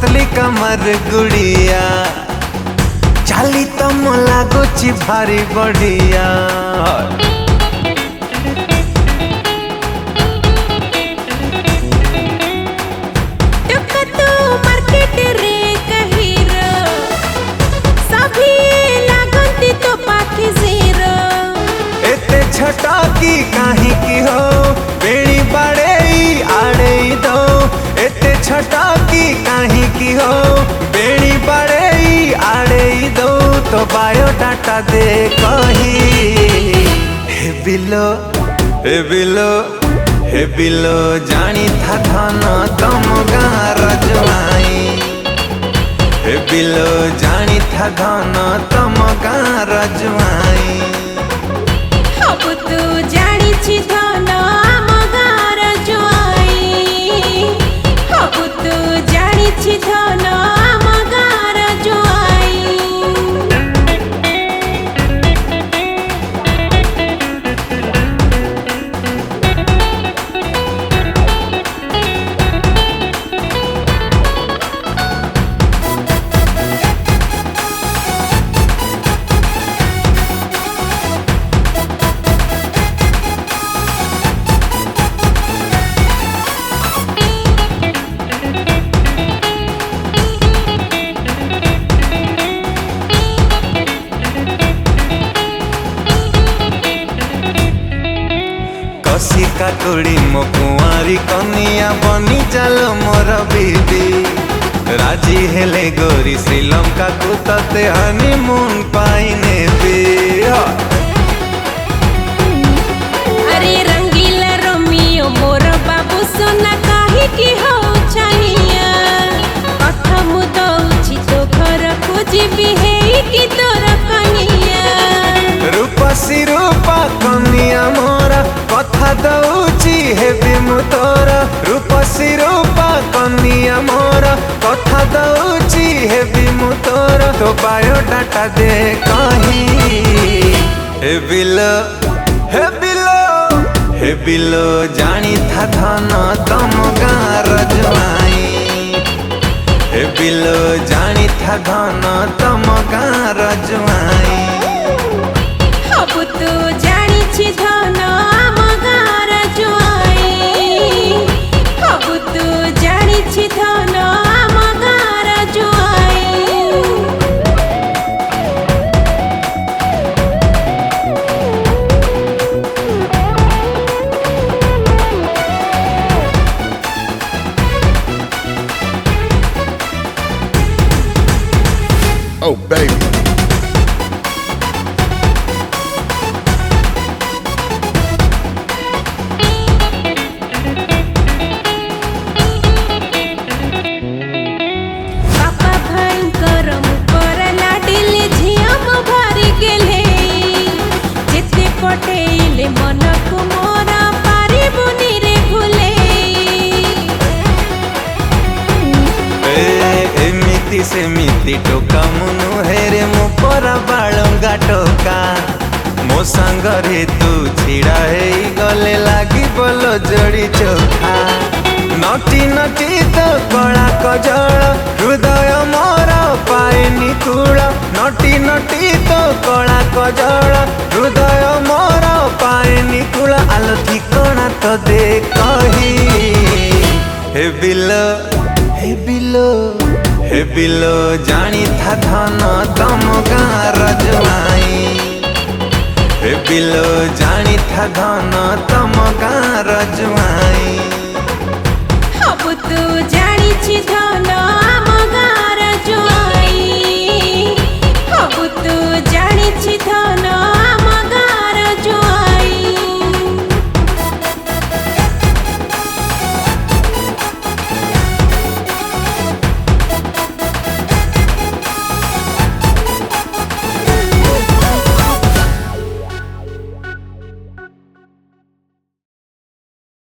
पतली कमर गुड़िया चाली तम लागुची भारी बढ़िया छटा की काहे की हो बेड़ी बड़े आड़े दो एते छटा की काहे की हो बेड़ी बड़े आड़े दो तो बायोडाटा दे कही हे बिलो हे बिलो हे बिलो जानी था धन तम गाँ रजवाई हे बिलो जानी था धन तम गाँ रजवाई अब तू जानी छी धन आम गाँर जुआई अब तू जानी छी धन आम गाँर जुआई कसी काकुड़ी मो कुआरी कनिया बनी चलो मोर बीबी राजी हेले गोरी श्रीलंका को तते हनीमून पाइने भी अरे रंगीला रोमियो मोर बाबू सोना काहे की हो छानिया कथा मु दउछि तो घर खोजिबी हे की तोर कनिया रूपसी रूपा कनिया मोरा कथा दउछि हेबी मु तोर रूपसी रूपा कनिया मोरा कथा दउछि हेबी मु तोर तो बायोडाटा दे कही हे बिलो हे बिलो हे बिलो जानी था धन तम गाँ रजवाई हे बिलो जानी था धन तम गाँ रजवाई अब तू जानी छी धन आम गाँर जुआई अब तू जानी छी धन आम गाँर जुआई Oh, baby. पटेले मनक मोरा पारी बुनी रे भूले एमिति सेमिति टोका मुनु हेरे मो पर बाळंगा टोका मो सांगरे तू छिड़ा हे गले लागी बोलो जोड़ी चोखा नटी नटी तो कला कजल हृदय मोर पाएनी कूल नटी नटी तो कला कजल हृदय मोर पाएनी कूल आलो ठिकଣା तो दे कही हे बिलो हे बिलो हे बिलो जानी था धन तम गाँ रजवाई हे बिलो जानी था धन तम गाँ रजवाई अब तू जानी छी